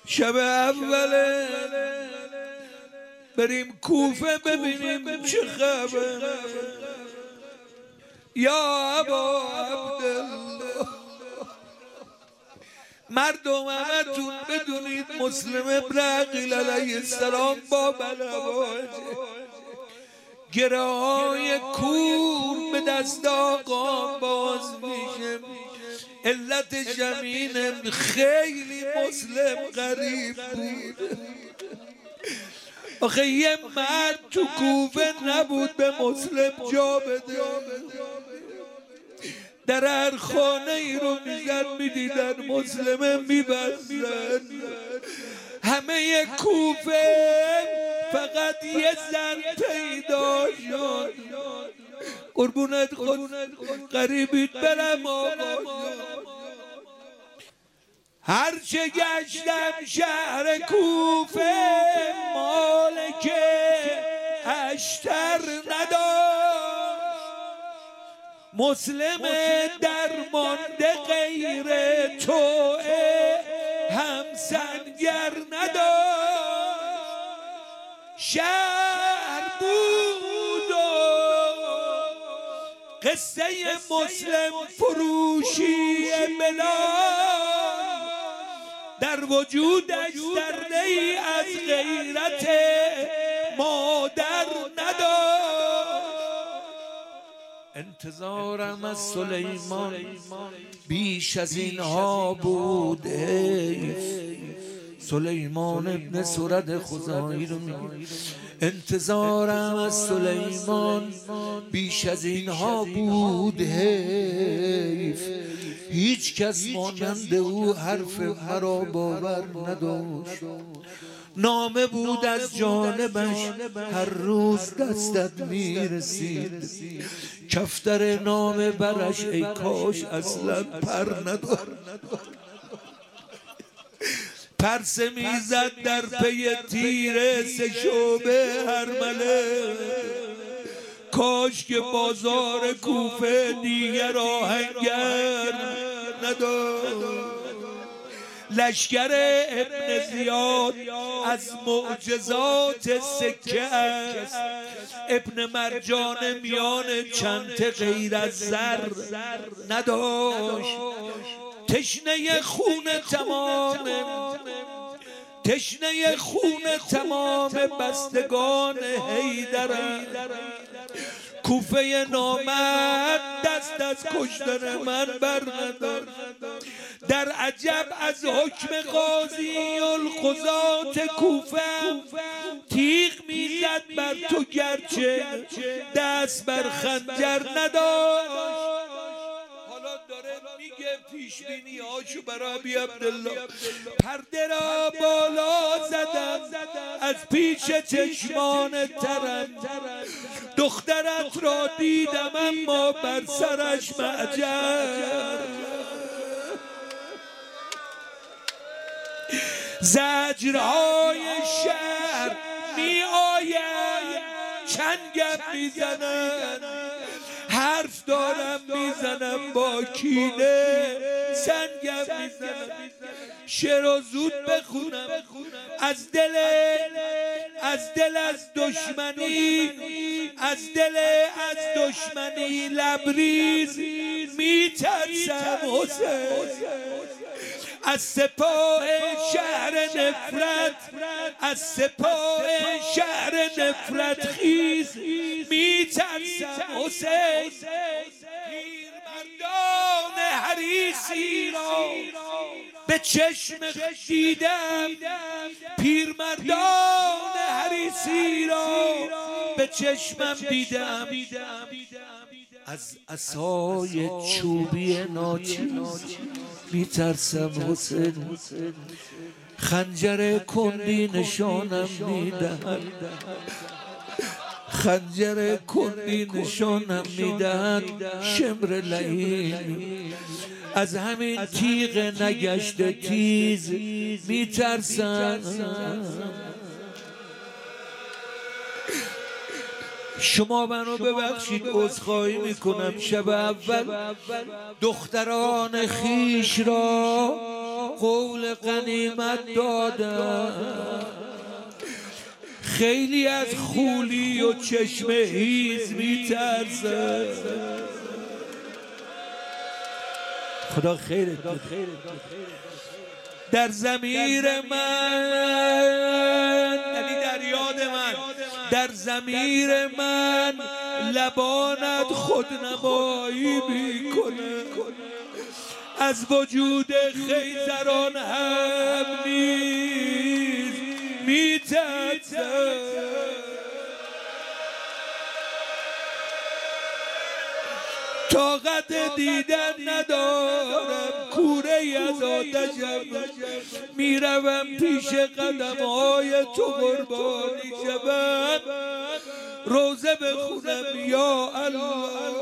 شب اوله بریم کوفه ببینیم چه خبر. یا ابا عبدالله، مردم همتون بدونید مسلم ابن عقیل علیه السلام با بلواجه گره های کور به دست آقا باز میشه. علت جمینم خیلی مسلم غریب بود. آخه یه مرد تو کوفه نبود به مسلم جا بده. در هر خانه ای رو میزد میدیدن مسلم میبستن. همه کوفه فقط یه زن پیدا شد. قربونت خود قریبیت برم آقا. هرچه گشتم شهر کوفه مالک اشتر نداشت. مسلم درمانده غیر تو هم سنگر نداشت. شهر بود و قصه مسلم فروشی بلال در وجودش ذره ای از غیرت مادر نداشت. انتظارم از سلیمان بیش از اینها بود. سلیمان ابن سرد خزاعی رو میگه انتظارم از سلیمان بیش از اینها بود. هیچ کس مانند او حرف مرا باور نداشت. نامه بود از جانبش هر روز دستت میرسید. کفتر نامه برش ای کاش اصلا پر نداشت. پرسه میزد در پی تیر سه شعبه هرمله. کاش که بازار کوفه دیگر آهنگر نداشت. لشکر ابن زیاد از معجزات سکه است. ابن مرجان میان چند غیر از زر نداشت. تشنه خون تمام بستگان حیدر. کوفه نامرد دست از کشتن من بر نداشت. در عجب از حکم قاضی القضات کوفه تیغ میزد بر تو گرچه دست بر خنجر نداشت. حالا داره میگه پیشبینی هاشو برای ابی عبدالله. پرده را بالا زدم از پیش چشمان ترم. دخترت را دیدم اما بر سرش معجر. زجرهای شهر می آید چنگم میزنن. حرف دارم میزنم با کینه سنگم میزنم. شعر و زود بخونم از دل دشمنی لبریز میترسم حسین. از سپاه شهر نفرت خیز میترسم حسین. پیرمردان حریصی را به چشم دیدم. پیرمردان حریصی را به چشمم دیدم. از عصای چوبی ناچیز میترسم حسین. خنجر کندی نشانم میدهد. شمر لعین از همین تیغ نگشته تیز میترسم. شما منو ببخشید عذرخواهی میکنم. شب اول دختران خیش را قول غنیمت دادن. خیلی از خولی و چشم هیز میترسه. خدا خیرت بده. در ضمیر من، یعنی در یاد من، در ضمیر من لبانت خودنمایی میکنه. از وجود خیزران هم نیز میترسه. طاقت دیدن ندارم، کوره از آتشم، میروم پیش قدمهای تو قربانی شوم. روزه بخونم یا الله.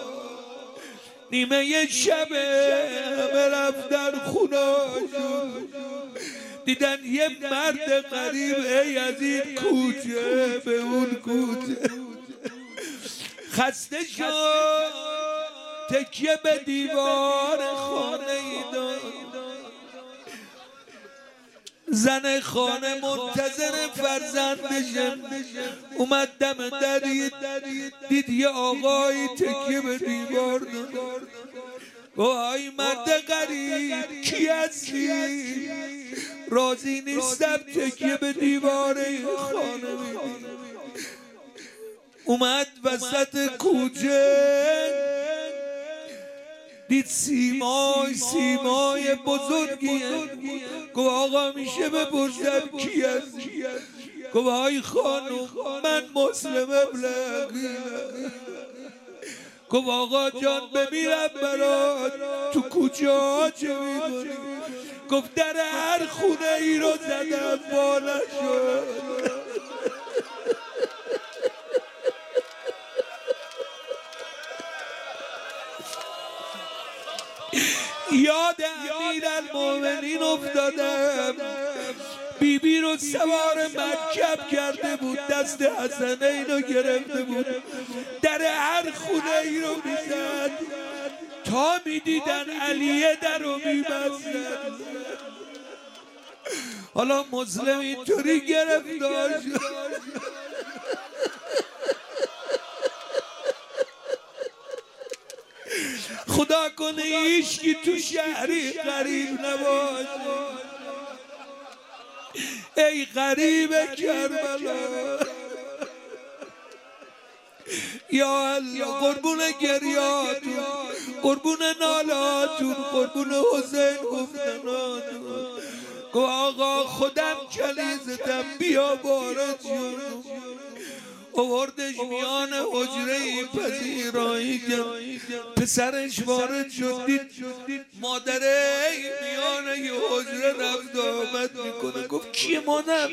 نیمه شب همه رفتن خونه‌شون، دیدن یه مرد غریب ای از این کوچه به اون کوچه. خسته شد تکیه به دیوار خانه ای داد. زن خانه منتظر فرزندشه. اومد دم در، دید یه آقایی تکیه به دیوار داد. وای مرد غریب کی هستی؟ راضی نیستم تکیه به دیوار خانه میدی. اومد وسط کوچه، دید سیمای بزرگیه. گفت آقا میشه بپرسم کی هستی؟ گفت آی خانم من مسلم ابلغیلم. گفت آقا جان بمیرم برات، تو کوچه ها چه میکنی؟ گفت در هر خونه ای رو زدم بالا شد. یاد امیرالمومنین افتادم. بیبی رو سوار مرکب کرده بود، دست حسنین رو گرفته بود، در هر خونه ای رو میزد تا میدیدن علیه در رو میبستن. حالا مسلم اینطوری گرفتار شد. خدا کنه هیچکی تو شهری غریب نباشه. ای غریب کربلا یا الله، قربون گریاتون، قربون نالاتون، قربون حسین گفتناتون. گو آقا خودم کلیزتم بیا وارد شد. آوردش میان حجره پذیرایی کرد. پسرش وارد شد، دید مادره میان یه حجره رفت آمد میکنه. گفت کیه مادر؟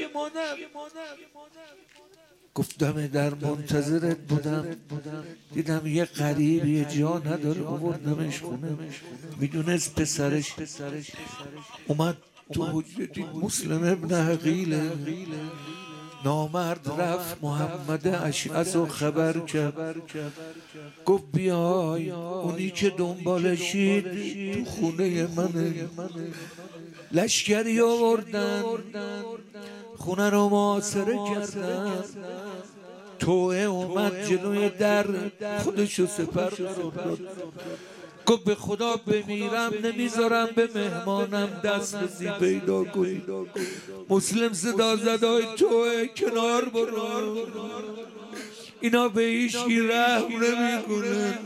گفتم در منتظرت بودم، دیدم یه غریبی جا نداره، آوردمش خونه. میدونست پسرش اومد تو حجره، دید مسلم ابن عقیله. نامرد رفت محمد اشعث و خبر کرد. گفت بیای، اونی که دنبالشید تو خونه منه. لشکری آوردن، خونه رو محاصره کردن. توعه اومد جلوی در، خودشو سپر قرار داد. گفت به خدا بمیرم نمیذارم به مهمانم دست بزی پیدا کنی. مسلم صدا زد آی توعه کنار برو، اینا به هیچکی رحم نمیکنن.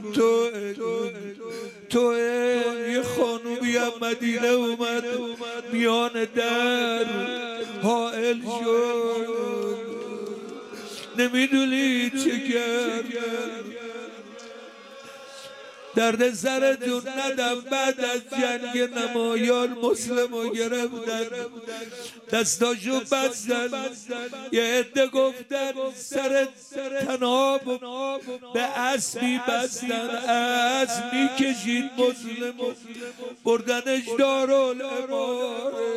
توعه یه خانومی هم مدینه اومد میان در حائل شد، نمیدونی چه کرد. درد سرتون ندم، بعد از جنگ نمایان مسلم رو گرفتن، دستاشو بستن. یه عده گفتن سر تناب به اسبی بستن، اسب میکشید مسلم، بردنش دارالاماره.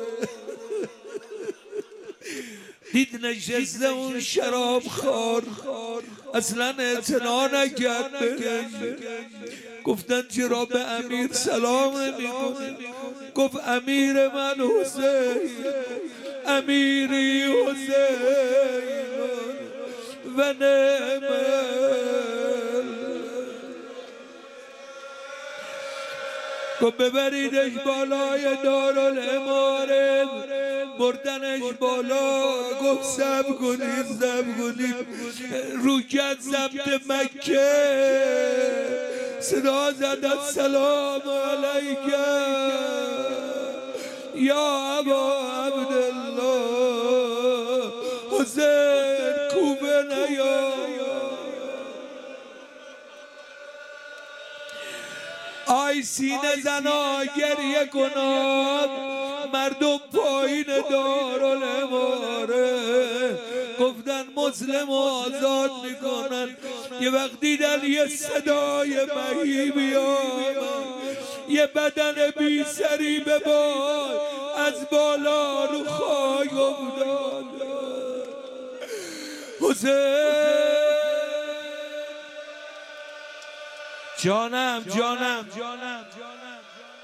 دید نشسته اون شراب خور، اصلا اعتنا نکرد بهش. گفتن چرا به امیر سلام نمی‌کنی؟ گفت امیر من حسین، امیری حسین و نعم. گفت ببریدش بالای دارالاماره، بردنش بالا. گفت سب کنیم رو کرد ضبط مکه، صدا زد السلام علیک یا ابا عبدالله، حسین کوبه نیا. آی سینه زنا گریه کناد، مردم پایین دارالاماره گفتن مسلم آزاد میکنن. یه وقت دیدن یه صدای مهیب آمد، یه بدن بی سری به باد از بالا رو خاک افتاد. حسین جانم